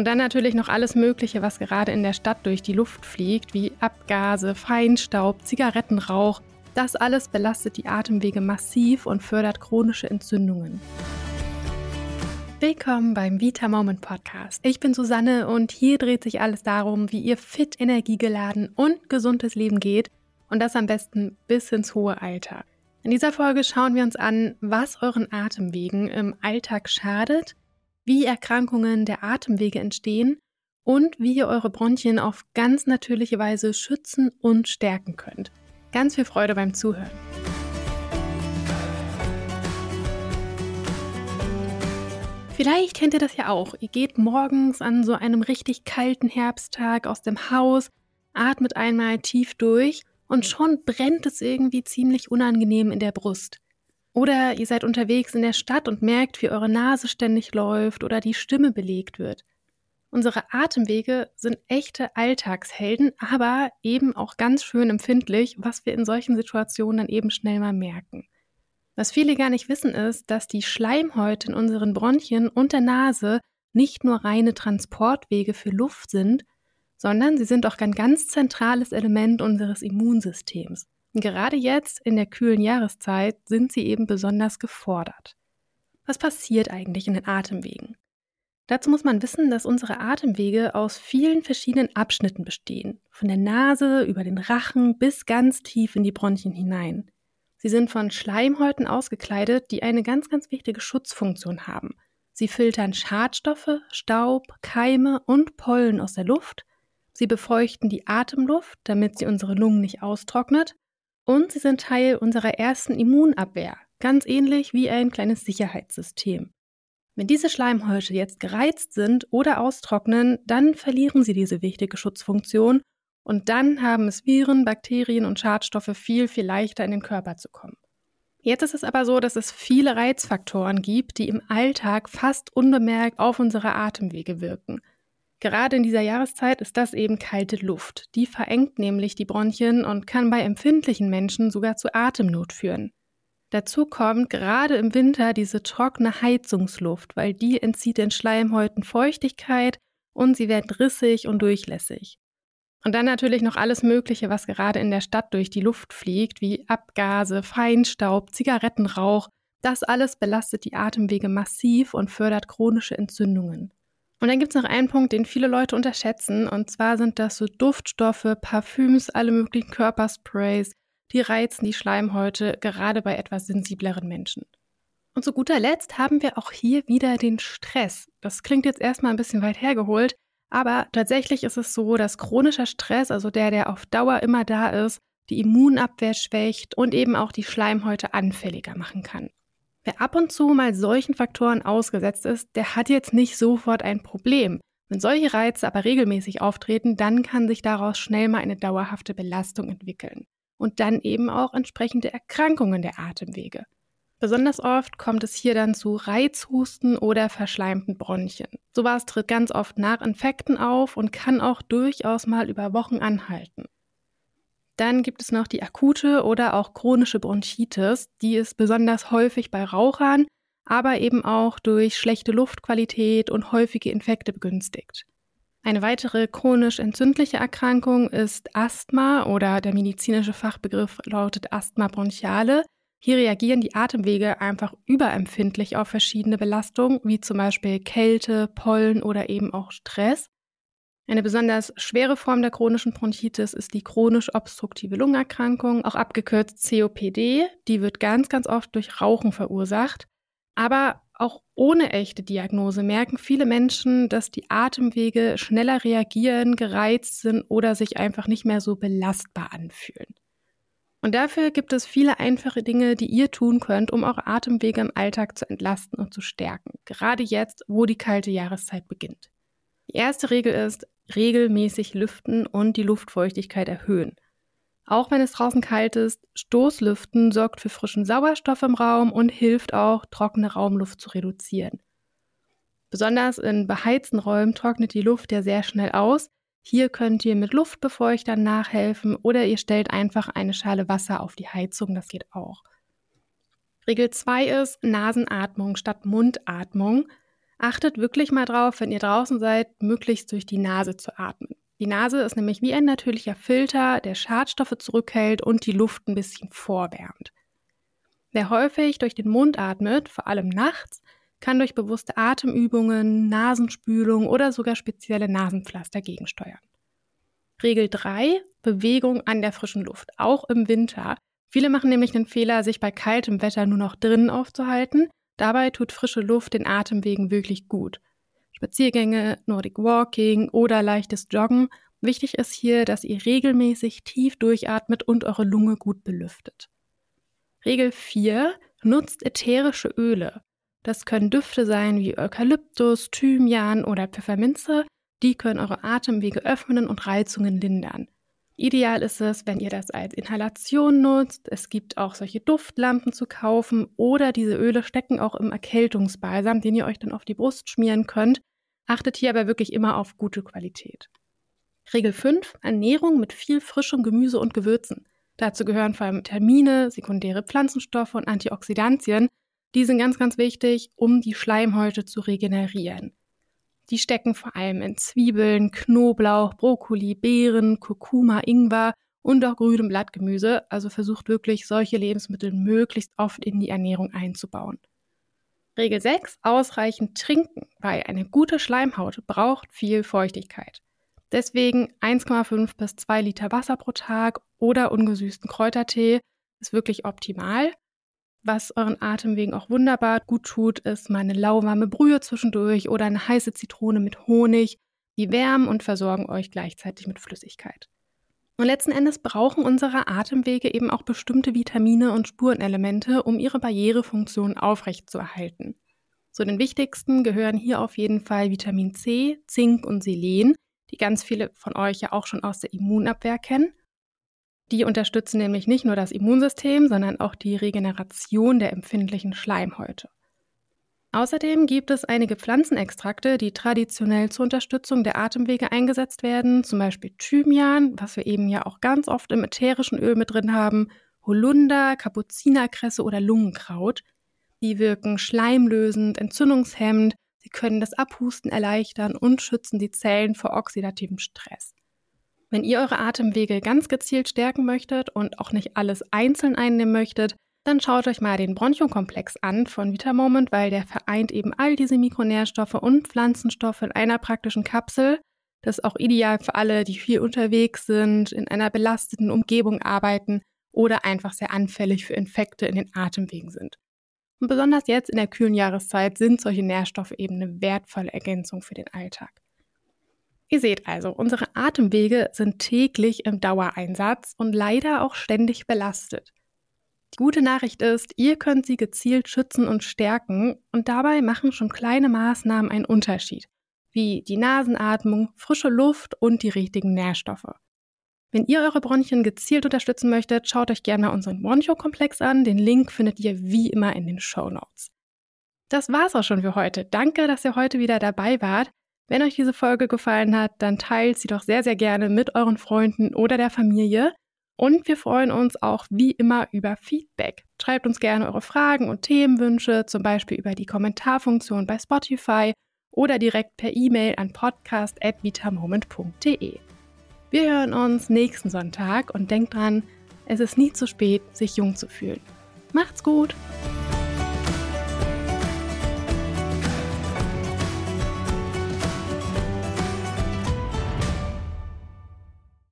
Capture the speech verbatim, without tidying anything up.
Und dann natürlich noch alles Mögliche, was gerade in der Stadt durch die Luft fliegt, wie Abgase, Feinstaub, Zigarettenrauch. Das alles belastet die Atemwege massiv und fördert chronische Entzündungen. Willkommen beim Vita Moment Podcast. Ich bin Susanne und hier dreht sich alles darum, wie ihr fit, energiegeladen und gesundes Leben geht und das am besten bis ins hohe Alter. In dieser Folge schauen wir uns an, was euren Atemwegen im Alltag schadet, wie Erkrankungen der Atemwege entstehen und wie ihr eure Bronchien auf ganz natürliche Weise schützen und stärken könnt. Ganz viel Freude beim Zuhören. Vielleicht kennt ihr das ja auch. Ihr geht morgens an so einem richtig kalten Herbsttag aus dem Haus, atmet einmal tief durch und schon brennt es irgendwie ziemlich unangenehm in der Brust. Oder ihr seid unterwegs in der Stadt und merkt, wie eure Nase ständig läuft oder die Stimme belegt wird. Unsere Atemwege sind echte Alltagshelden, aber eben auch ganz schön empfindlich, was wir in solchen Situationen dann eben schnell mal merken. Was viele gar nicht wissen ist, dass die Schleimhäute in unseren Bronchien und der Nase nicht nur reine Transportwege für Luft sind, sondern sie sind auch ein ganz zentrales Element unseres Immunsystems. Und gerade jetzt in der kühlen Jahreszeit sind sie eben besonders gefordert. Was passiert eigentlich in den Atemwegen? Dazu muss man wissen, dass unsere Atemwege aus vielen verschiedenen Abschnitten bestehen, von der Nase über den Rachen bis ganz tief in die Bronchien hinein. Sie sind von Schleimhäuten ausgekleidet, die eine ganz, ganz wichtige Schutzfunktion haben. Sie filtern Schadstoffe, Staub, Keime und Pollen aus der Luft. Sie befeuchten die Atemluft, damit sie unsere Lungen nicht austrocknet. Und sie sind Teil unserer ersten Immunabwehr, ganz ähnlich wie ein kleines Sicherheitssystem. Wenn diese Schleimhäute jetzt gereizt sind oder austrocknen, dann verlieren sie diese wichtige Schutzfunktion und dann haben es Viren, Bakterien und Schadstoffe viel, viel leichter in den Körper zu kommen. Jetzt ist es aber so, dass es viele Reizfaktoren gibt, die im Alltag fast unbemerkt auf unsere Atemwege wirken. Gerade in dieser Jahreszeit ist das eben kalte Luft. Die verengt nämlich die Bronchien und kann bei empfindlichen Menschen sogar zu Atemnot führen. Dazu kommt gerade im Winter diese trockene Heizungsluft, weil die entzieht den Schleimhäuten Feuchtigkeit und sie werden rissig und durchlässig. Und dann natürlich noch alles Mögliche, was gerade in der Stadt durch die Luft fliegt, wie Abgase, Feinstaub, Zigarettenrauch. Das alles belastet die Atemwege massiv und fördert chronische Entzündungen. Und dann gibt es noch einen Punkt, den viele Leute unterschätzen, und zwar sind das so Duftstoffe, Parfüms, alle möglichen Körpersprays, die reizen die Schleimhäute, gerade bei etwas sensibleren Menschen. Und zu guter Letzt haben wir auch hier wieder den Stress. Das klingt jetzt erstmal ein bisschen weit hergeholt, aber tatsächlich ist es so, dass chronischer Stress, also der, der auf Dauer immer da ist, die Immunabwehr schwächt und eben auch die Schleimhäute anfälliger machen kann. Wer ab und zu mal solchen Faktoren ausgesetzt ist, der hat jetzt nicht sofort ein Problem. Wenn solche Reize aber regelmäßig auftreten, dann kann sich daraus schnell mal eine dauerhafte Belastung entwickeln. Und dann eben auch entsprechende Erkrankungen der Atemwege. Besonders oft kommt es hier dann zu Reizhusten oder verschleimten Bronchien. Sowas tritt ganz oft nach Infekten auf und kann auch durchaus mal über Wochen anhalten. Dann gibt es noch die akute oder auch chronische Bronchitis, die ist besonders häufig bei Rauchern, aber eben auch durch schlechte Luftqualität und häufige Infekte begünstigt. Eine weitere chronisch entzündliche Erkrankung ist Asthma oder der medizinische Fachbegriff lautet Asthma bronchiale. Hier reagieren die Atemwege einfach überempfindlich auf verschiedene Belastungen, wie zum Beispiel Kälte, Pollen oder eben auch Stress. Eine besonders schwere Form der chronischen Bronchitis ist die chronisch obstruktive Lungenerkrankung, auch abgekürzt C O P D. Die wird ganz, ganz oft durch Rauchen verursacht. Aber auch ohne echte Diagnose merken viele Menschen, dass die Atemwege schneller reagieren, gereizt sind oder sich einfach nicht mehr so belastbar anfühlen. Und dafür gibt es viele einfache Dinge, die ihr tun könnt, um eure Atemwege im Alltag zu entlasten und zu stärken. Gerade jetzt, wo die kalte Jahreszeit beginnt. Die erste Regel ist, regelmäßig lüften und die Luftfeuchtigkeit erhöhen. Auch wenn es draußen kalt ist, Stoßlüften sorgt für frischen Sauerstoff im Raum und hilft auch, trockene Raumluft zu reduzieren. Besonders in beheizten Räumen trocknet die Luft ja sehr schnell aus. Hier könnt ihr mit Luftbefeuchtern nachhelfen oder ihr stellt einfach eine Schale Wasser auf die Heizung, das geht auch. Regel zwei ist Nasenatmung statt Mundatmung. Achtet wirklich mal drauf, wenn ihr draußen seid, möglichst durch die Nase zu atmen. Die Nase ist nämlich wie ein natürlicher Filter, der Schadstoffe zurückhält und die Luft ein bisschen vorwärmt. Wer häufig durch den Mund atmet, vor allem nachts, kann durch bewusste Atemübungen, Nasenspülung oder sogar spezielle Nasenpflaster gegensteuern. Regel drei: Bewegung an der frischen Luft, auch im Winter. Viele machen nämlich den Fehler, sich bei kaltem Wetter nur noch drinnen aufzuhalten. Dabei tut frische Luft den Atemwegen wirklich gut. Spaziergänge, Nordic Walking oder leichtes Joggen. Wichtig ist hier, dass ihr regelmäßig tief durchatmet und eure Lunge gut belüftet. Regel vier: Nutzt ätherische Öle. Das können Düfte sein wie Eukalyptus, Thymian oder Pfefferminze. Die können eure Atemwege öffnen und Reizungen lindern. Ideal ist es, wenn ihr das als Inhalation nutzt. Es gibt auch solche Duftlampen zu kaufen oder diese Öle stecken auch im Erkältungsbalsam, den ihr euch dann auf die Brust schmieren könnt. Achtet hier aber wirklich immer auf gute Qualität. Regel fünf: Ernährung mit viel frischem Gemüse und Gewürzen. Dazu gehören vor allem Vitamine, sekundäre Pflanzenstoffe und Antioxidantien. Die sind ganz, ganz wichtig, um die Schleimhäute zu regenerieren. Die stecken vor allem in Zwiebeln, Knoblauch, Brokkoli, Beeren, Kurkuma, Ingwer und auch grünem Blattgemüse. Also versucht wirklich, solche Lebensmittel möglichst oft in die Ernährung einzubauen. Regel sechs: Ausreichend trinken, weil eine gute Schleimhaut braucht viel Feuchtigkeit. Deswegen eins Komma fünf bis zwei Liter Wasser pro Tag oder ungesüßten Kräutertee ist wirklich optimal. Was euren Atemwegen auch wunderbar gut tut, ist mal eine lauwarme Brühe zwischendurch oder eine heiße Zitrone mit Honig. Die wärmen und versorgen euch gleichzeitig mit Flüssigkeit. Und letzten Endes brauchen unsere Atemwege eben auch bestimmte Vitamine und Spurenelemente, um ihre Barrierefunktion aufrechtzuerhalten. Zu den wichtigsten gehören hier auf jeden Fall Vitamin C, Zink und Selen, die ganz viele von euch ja auch schon aus der Immunabwehr kennen. Die unterstützen nämlich nicht nur das Immunsystem, sondern auch die Regeneration der empfindlichen Schleimhäute. Außerdem gibt es einige Pflanzenextrakte, die traditionell zur Unterstützung der Atemwege eingesetzt werden, zum Beispiel Thymian, was wir eben ja auch ganz oft im ätherischen Öl mit drin haben, Holunder, Kapuzinerkresse oder Lungenkraut. Die wirken schleimlösend, entzündungshemmend, sie können das Abhusten erleichtern und schützen die Zellen vor oxidativem Stress. Wenn ihr eure Atemwege ganz gezielt stärken möchtet und auch nicht alles einzeln einnehmen möchtet, dann schaut euch mal den Bronchiokomplex an von Vitamoment, weil der vereint eben all diese Mikronährstoffe und Pflanzenstoffe in einer praktischen Kapsel. Das ist auch ideal für alle, die viel unterwegs sind, in einer belasteten Umgebung arbeiten oder einfach sehr anfällig für Infekte in den Atemwegen sind. Und besonders jetzt in der kühlen Jahreszeit sind solche Nährstoffe eben eine wertvolle Ergänzung für den Alltag. Ihr seht also, unsere Atemwege sind täglich im Dauereinsatz und leider auch ständig belastet. Die gute Nachricht ist, ihr könnt sie gezielt schützen und stärken und dabei machen schon kleine Maßnahmen einen Unterschied, wie die Nasenatmung, frische Luft und die richtigen Nährstoffe. Wenn ihr eure Bronchien gezielt unterstützen möchtet, schaut euch gerne unseren Bronchiokomplex an. Den Link findet ihr wie immer in den Shownotes. Das war's auch schon für heute. Danke, dass ihr heute wieder dabei wart. Wenn euch diese Folge gefallen hat, dann teilt sie doch sehr, sehr gerne mit euren Freunden oder der Familie. Und wir freuen uns auch wie immer über Feedback. Schreibt uns gerne eure Fragen und Themenwünsche, zum Beispiel über die Kommentarfunktion bei Spotify oder direkt per E-Mail an podcast at vitamoment punkt de. Wir hören uns nächsten Sonntag und denkt dran, es ist nie zu spät, sich jung zu fühlen. Macht's gut!